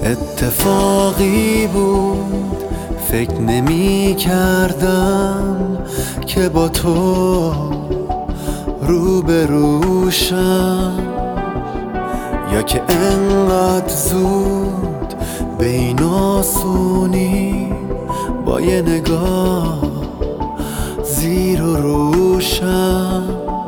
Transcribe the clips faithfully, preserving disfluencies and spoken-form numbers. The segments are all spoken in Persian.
اتفاقی بود، فکر نمی کردم که با تو روبروشم، یا که انقدر زود به این آسونی با یه نگاه زیر و روشم.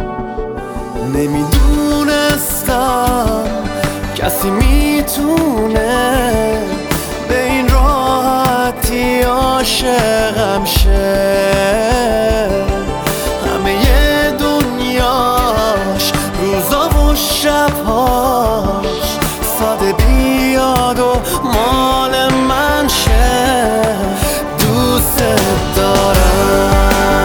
نمیدونستم کسی میتونه به این راحتی عاشقم شه، همه دنیاش روزا و شبهاش ساده بیاد و مال من شه. دوست دارم،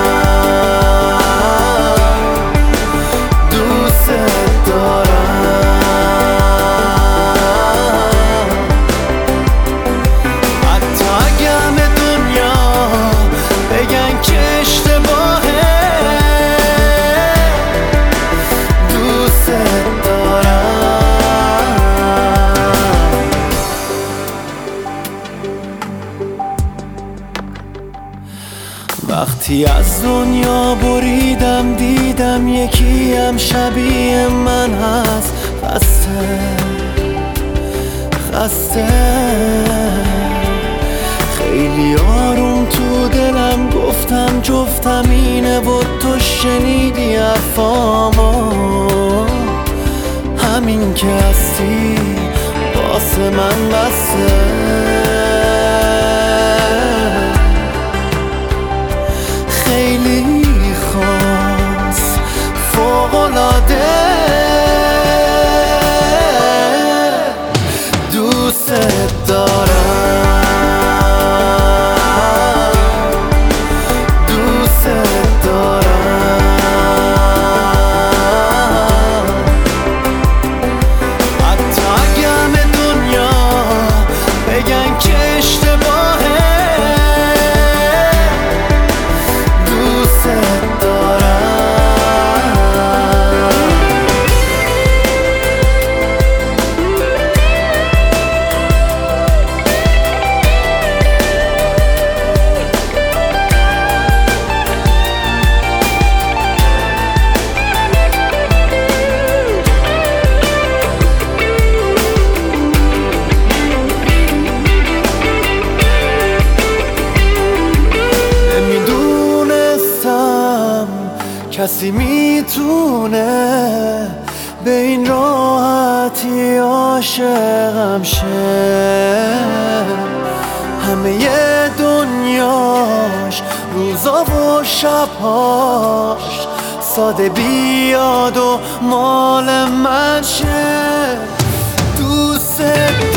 دوست دارم، حتی اگه همه دنیا بگن که اشتباهه. دوست دارم. وقتی از دنیا بریدم دیدم یکی هم شبیه من هست، خسته خسته. خیلی آروم تو دلم گفتم جفتم اینه و تو شنیدی حرفامو. همین که هستی واسه من بسه. خیلی خاص فوق‌العاده. دوست دارم، دوست دارم، حتی اگه همه دنیا بگن که اشتباهه. کسی میتونه به این راحتی عاشقم شه، همه دنیاش روزا و شبهاش ساده بیاد و مال من شه. دوست